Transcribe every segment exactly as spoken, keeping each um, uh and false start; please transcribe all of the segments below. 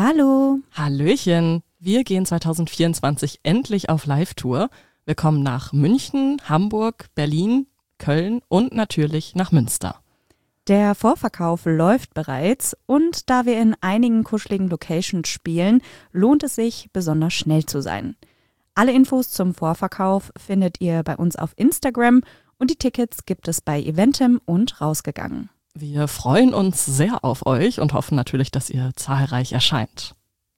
Hallo. Hallöchen. Wir gehen zwanzig vierundzwanzig endlich auf Live-Tour. Wir kommen nach München, Hamburg, Berlin, Köln und natürlich nach Münster. Der Vorverkauf läuft bereits und da wir in einigen kuscheligen Locations spielen, lohnt es sich, besonders schnell zu sein. Alle Infos zum Vorverkauf findet ihr bei uns auf Instagram und die Tickets gibt es bei Eventim und Rausgegangen. Wir freuen uns sehr auf euch und hoffen natürlich, dass ihr zahlreich erscheint.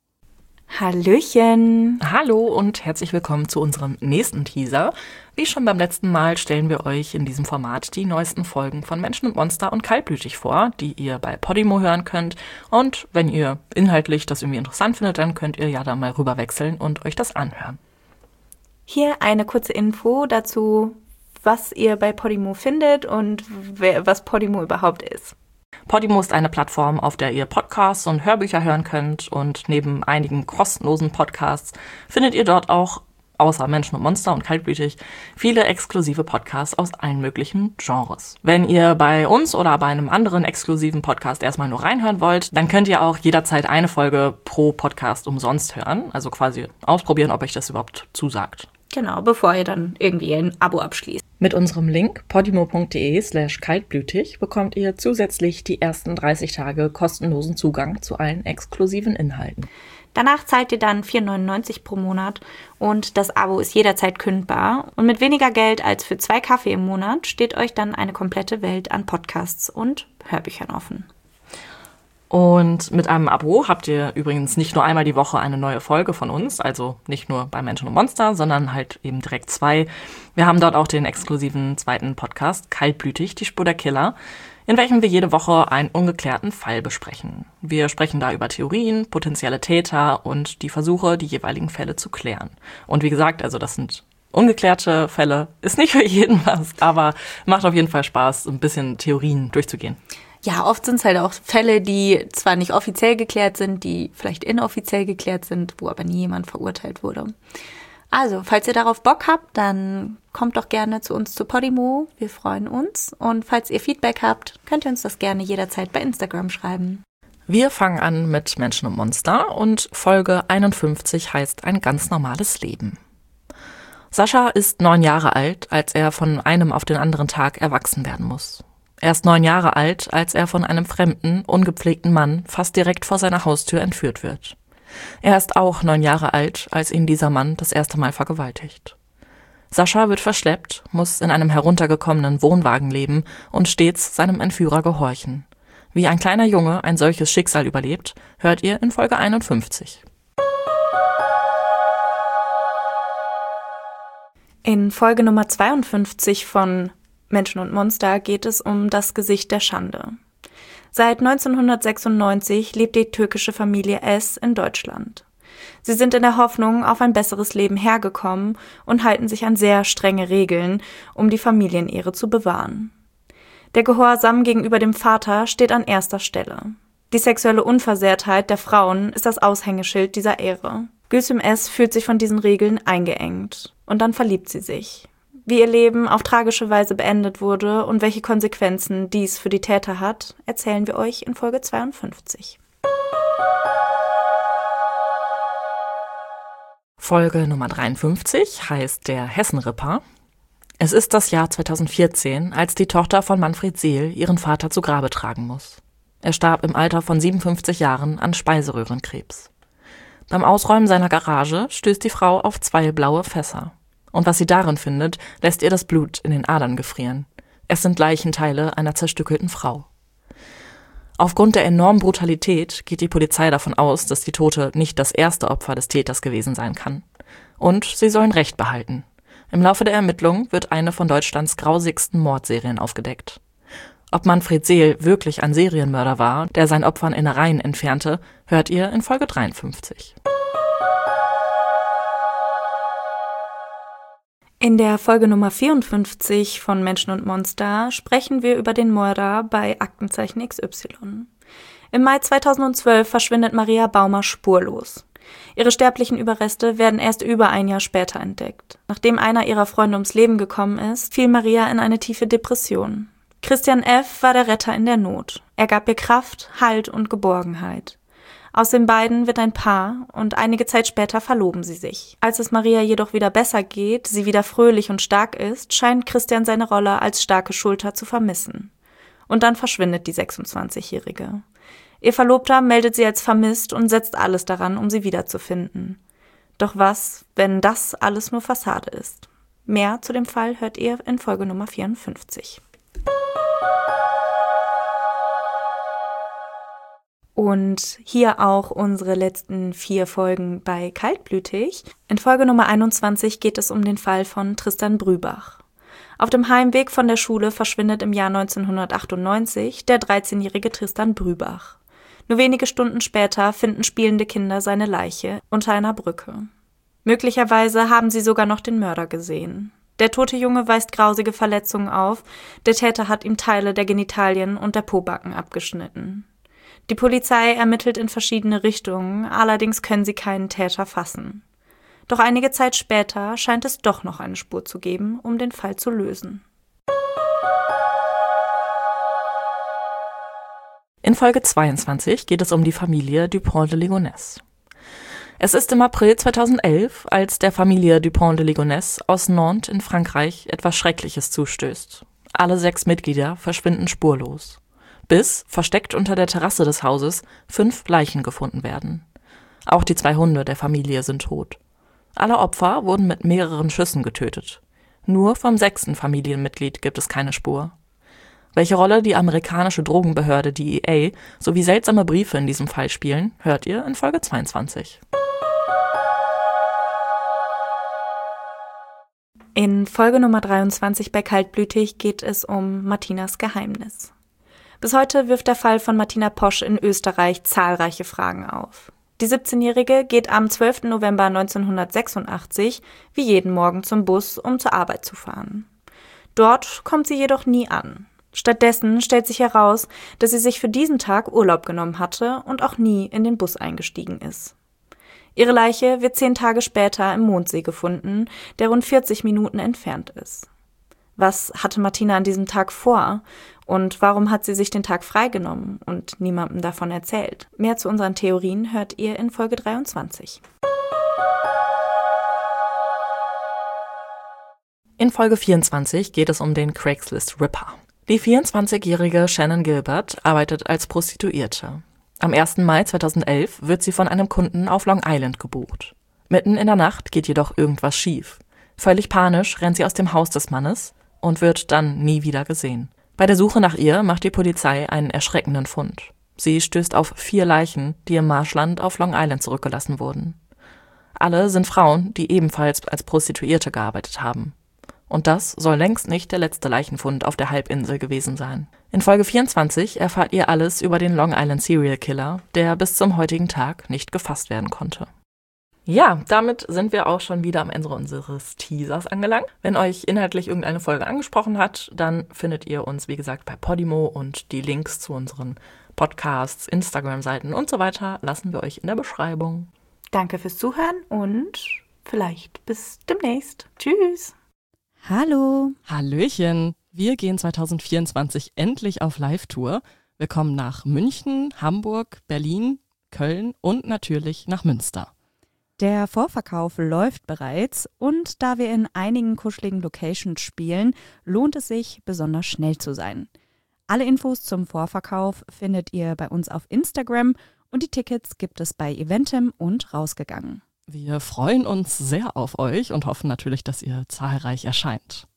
Hallöchen! Hallo und herzlich willkommen zu unserem nächsten Teaser. Wie schon beim letzten Mal stellen wir euch in diesem Format die neuesten Folgen von Menschen und Monster und Kaltblütig vor, die ihr bei Podimo hören könnt. Und wenn ihr inhaltlich das irgendwie interessant findet, dann könnt ihr ja da mal rüberwechseln und euch das anhören. Hier eine kurze Info dazu, was ihr bei Podimo findet und wer, was Podimo überhaupt ist. Podimo ist eine Plattform, auf der ihr Podcasts und Hörbücher hören könnt und neben einigen kostenlosen Podcasts findet ihr dort auch, außer Menschen und Monster und Kaltblütig, viele exklusive Podcasts aus allen möglichen Genres. Wenn ihr bei uns oder bei einem anderen exklusiven Podcast erstmal nur reinhören wollt, dann könnt ihr auch jederzeit eine Folge pro Podcast umsonst hören, also quasi ausprobieren, ob euch das überhaupt zusagt. Genau, bevor ihr dann irgendwie ein Abo abschließt. Mit unserem Link podimo.de slash kaltblütig bekommt ihr zusätzlich die ersten dreißig Tage kostenlosen Zugang zu allen exklusiven Inhalten. Danach zahlt ihr dann vier neunundneunzig pro Monat und das Abo ist jederzeit kündbar. Und mit weniger Geld als für zwei Kaffee im Monat steht euch dann eine komplette Welt an Podcasts und Hörbüchern offen. Und mit einem Abo habt ihr übrigens nicht nur einmal die Woche eine neue Folge von uns, also nicht nur bei Menschen und Monster, sondern halt eben direkt zwei. Wir haben dort auch den exklusiven zweiten Podcast, Kaltblütig, die Spur der Killer, in welchem wir jede Woche einen ungeklärten Fall besprechen. Wir sprechen da über Theorien, potenzielle Täter und die Versuche, die jeweiligen Fälle zu klären. Und wie gesagt, also das sind ungeklärte Fälle, ist nicht für jeden was, aber macht auf jeden Fall Spaß, ein bisschen Theorien durchzugehen. Ja, oft sind es halt auch Fälle, die zwar nicht offiziell geklärt sind, die vielleicht inoffiziell geklärt sind, wo aber nie jemand verurteilt wurde. Also, falls ihr darauf Bock habt, dann kommt doch gerne zu uns zu Podimo. Wir freuen uns. Und falls ihr Feedback habt, könnt ihr uns das gerne jederzeit bei Instagram schreiben. Wir fangen an mit Menschen und Monster und Folge einundfünfzig heißt Ein ganz normales Leben. Sascha ist neun Jahre alt, als er von einem auf den anderen Tag erwachsen werden muss. Er ist neun Jahre alt, als er von einem fremden, ungepflegten Mann fast direkt vor seiner Haustür entführt wird. Er ist auch neun Jahre alt, als ihn dieser Mann das erste Mal vergewaltigt. Sascha wird verschleppt, muss in einem heruntergekommenen Wohnwagen leben und stets seinem Entführer gehorchen. Wie ein kleiner Junge ein solches Schicksal überlebt, hört ihr in Folge einundfünfzig. In Folge Nummer zweiundfünfzig von Menschen und Monster geht es um das Gesicht der Schande. Seit neunzehnhundertsechsundneunzig lebt die türkische Familie S. in Deutschland. Sie sind in der Hoffnung auf ein besseres Leben hergekommen und halten sich an sehr strenge Regeln, um die Familienehre zu bewahren. Der Gehorsam gegenüber dem Vater steht an erster Stelle. Die sexuelle Unversehrtheit der Frauen ist das Aushängeschild dieser Ehre. Gülsüm S. fühlt sich von diesen Regeln eingeengt und dann verliebt sie sich. Wie ihr Leben auf tragische Weise beendet wurde und welche Konsequenzen dies für die Täter hat, erzählen wir euch in Folge zweiundfünfzig. Folge Nummer dreiundfünfzig heißt Der Hessenripper. Es ist das Jahr zweitausendvierzehn, als die Tochter von Manfred Seel ihren Vater zu Grabe tragen muss. Er starb im Alter von siebenundfünfzig Jahren an Speiseröhrenkrebs. Beim Ausräumen seiner Garage stößt die Frau auf zwei blaue Fässer. Und was sie darin findet, lässt ihr das Blut in den Adern gefrieren. Es sind Leichenteile einer zerstückelten Frau. Aufgrund der enormen Brutalität geht die Polizei davon aus, dass die Tote nicht das erste Opfer des Täters gewesen sein kann. Und sie sollen Recht behalten. Im Laufe der Ermittlungen wird eine von Deutschlands grausigsten Mordserien aufgedeckt. Ob Manfred Seel wirklich ein Serienmörder war, der seinen Opfern Innereien entfernte, hört ihr in Folge dreiundfünfzig. In der Folge Nummer vierundfünfzig von Menschen und Monster sprechen wir über den Mörder bei Aktenzeichen X Y. Im Mai zweitausendzwölf verschwindet Maria Baumer spurlos. Ihre sterblichen Überreste werden erst über ein Jahr später entdeckt. Nachdem einer ihrer Freunde ums Leben gekommen ist, fiel Maria in eine tiefe Depression. Christian F. war der Retter in der Not. Er gab ihr Kraft, Halt und Geborgenheit. Aus den beiden wird ein Paar und einige Zeit später verloben sie sich. Als es Maria jedoch wieder besser geht, sie wieder fröhlich und stark ist, scheint Christian seine Rolle als starke Schulter zu vermissen. Und dann verschwindet die sechsundzwanzigjährige. Ihr Verlobter meldet sie als vermisst und setzt alles daran, um sie wiederzufinden. Doch was, wenn das alles nur Fassade ist? Mehr zu dem Fall hört ihr in Folge Nummer vierundfünfzig. Und hier auch unsere letzten vier Folgen bei Kaltblütig. In Folge Nummer einundzwanzig geht es um den Fall von Tristan Brübach. Auf dem Heimweg von der Schule verschwindet im Jahr neunzehnhundertachtundneunzig der dreizehnjährige Tristan Brübach. Nur wenige Stunden später finden spielende Kinder seine Leiche unter einer Brücke. Möglicherweise haben sie sogar noch den Mörder gesehen. Der tote Junge weist grausige Verletzungen auf, der Täter hat ihm Teile der Genitalien und der Pobacken abgeschnitten. Die Polizei ermittelt in verschiedene Richtungen, allerdings können sie keinen Täter fassen. Doch einige Zeit später scheint es doch noch eine Spur zu geben, um den Fall zu lösen. In Folge zweiundzwanzig geht es um die Familie Dupont de Ligonnès. Es ist im April zweitausendelf, als der Familie Dupont de Ligonnès aus Nantes in Frankreich etwas Schreckliches zustößt. Alle sechs Mitglieder verschwinden spurlos. Bis, versteckt unter der Terrasse des Hauses, fünf Leichen gefunden werden. Auch die zwei Hunde der Familie sind tot. Alle Opfer wurden mit mehreren Schüssen getötet. Nur vom sechsten Familienmitglied gibt es keine Spur. Welche Rolle die amerikanische Drogenbehörde D E A sowie seltsame Briefe in diesem Fall spielen, hört ihr in Folge zweiundzwanzig. In Folge Nummer dreiundzwanzig bei Kaltblütig geht es um Martinas Geheimnis. Bis heute wirft der Fall von Martina Posch in Österreich zahlreiche Fragen auf. Die siebzehnjährige geht am zwölften November neunzehnhundertsechsundachtzig wie jeden Morgen zum Bus, um zur Arbeit zu fahren. Dort kommt sie jedoch nie an. Stattdessen stellt sich heraus, dass sie sich für diesen Tag Urlaub genommen hatte und auch nie in den Bus eingestiegen ist. Ihre Leiche wird zehn Tage später im Mondsee gefunden, der rund vierzig Minuten entfernt ist. Was hatte Martina an diesem Tag vor und warum hat sie sich den Tag freigenommen und niemandem davon erzählt? Mehr zu unseren Theorien hört ihr in Folge dreiundzwanzig. In Folge vierundzwanzig geht es um den Craigslist Ripper. Die vierundzwanzigjährige Shannon Gilbert arbeitet als Prostituierte. Am ersten Mai zweitausendelf wird sie von einem Kunden auf Long Island gebucht. Mitten in der Nacht geht jedoch irgendwas schief. Völlig panisch rennt sie aus dem Haus des Mannes und wird dann nie wieder gesehen. Bei der Suche nach ihr macht die Polizei einen erschreckenden Fund. Sie stößt auf vier Leichen, die im Marschland auf Long Island zurückgelassen wurden. Alle sind Frauen, die ebenfalls als Prostituierte gearbeitet haben. Und das soll längst nicht der letzte Leichenfund auf der Halbinsel gewesen sein. In Folge vierundzwanzig erfahrt ihr alles über den Long Island Serial Killer, der bis zum heutigen Tag nicht gefasst werden konnte. Ja, damit sind wir auch schon wieder am Ende unseres Teasers angelangt. Wenn euch inhaltlich irgendeine Folge angesprochen hat, dann findet ihr uns, wie gesagt, bei Podimo und die Links zu unseren Podcasts, Instagram-Seiten und so weiter lassen wir euch in der Beschreibung. Danke fürs Zuhören und vielleicht bis demnächst. Tschüss! Hallo! Hallöchen! Wir gehen zweitausendvierundzwanzig endlich auf Live-Tour. Wir kommen nach München, Hamburg, Berlin, Köln und natürlich nach Münster. Der Vorverkauf läuft bereits und da wir in einigen kuscheligen Locations spielen, lohnt es sich, besonders schnell zu sein. Alle Infos zum Vorverkauf findet ihr bei uns auf Instagram und die Tickets gibt es bei Eventim und Rausgegangen. Wir freuen uns sehr auf euch und hoffen natürlich, dass ihr zahlreich erscheint.